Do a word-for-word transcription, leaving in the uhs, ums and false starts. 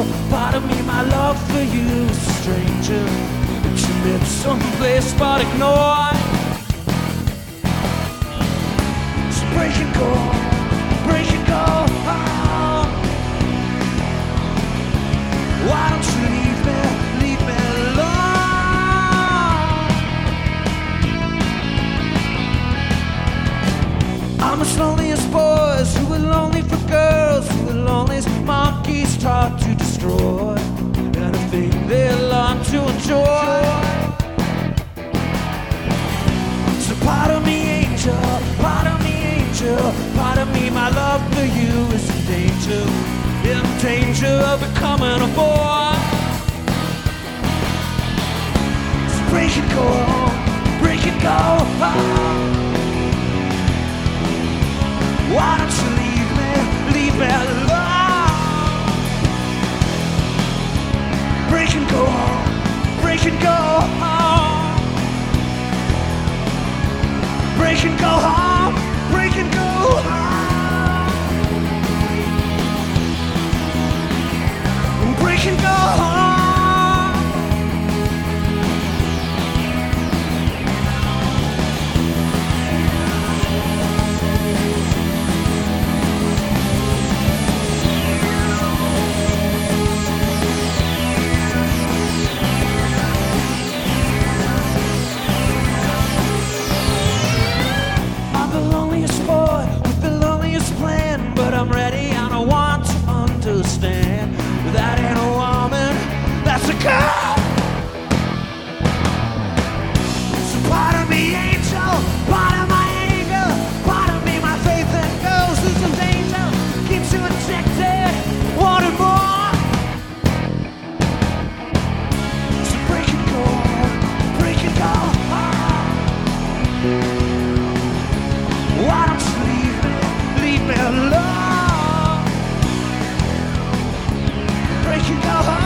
Part of me, my love for you is a stranger that you met someplace but ignore. So break and go, break and go. Oh. Why don't you leave me, leave me alone? I'm as lonely as boys who are lonely for girls, who are lonely as monkeys taught to destroy anything they learn to enjoy. So part of me angel, part of me angel, part of me my love for you is in danger, in danger of becoming a boy. So break and go, break and go. Oh. Why don't you leave me, leave me alone? Break and go home, break and go home. Break and go home, break and go home. Break and go home. I'm ready and I want to understand that ain't a woman, that's a girl. So part of me angel, part of my anger, part of me my faith that goes through some danger, keeps you addicted, wanting more. So break and go, break and go. Why don't you leave me, leave me alone? Break and go home.